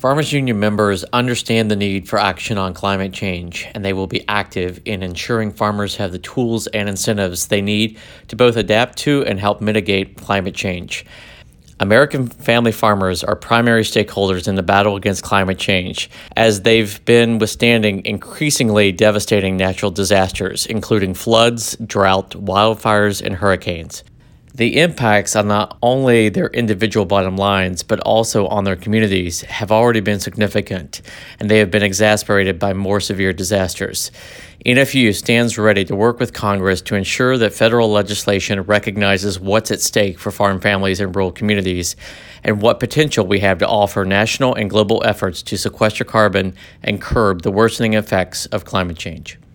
Farmers Union members understand the need for action on climate change, and they will be active in ensuring farmers have the tools and incentives they need to both adapt to and help mitigate climate change. American family farmers are primary stakeholders in the battle against climate change, as they've been withstanding increasingly devastating natural disasters, including floods, drought, wildfires, and hurricanes. The impacts on not only their individual bottom lines, but also on their communities have already been significant, and they have been exacerbated by more severe disasters. NFU stands ready to work with Congress to ensure that federal legislation recognizes what's at stake for farm families and rural communities, and what potential we have to offer national and global efforts to sequester carbon and curb the worsening effects of climate change.